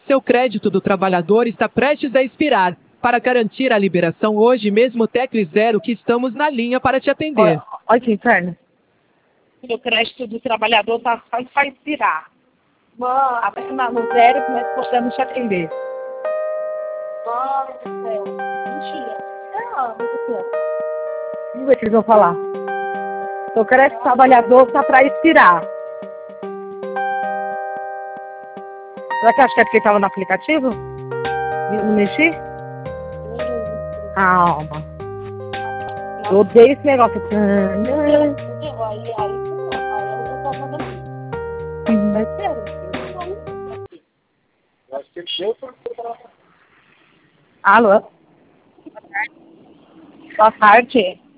Seu crédito do trabalhador está prestes a expirar. Para garantir a liberação hoje mesmo, tecle 0 que estamos na linha para te atender. Olha que inferno. O crédito do trabalhador está para expirar. Aperta no 0 que nós podemos te atender. Mano do céu. Mentira. Não, meu Deus do céu. Vamos ver o que eles vão falar. O crédito do trabalhador está para expirar. Será que acha que é porque estava no aplicativo? Não mexi? Calma. Eu odeio esse negócio. Vai ser. Alô? Boa tarde.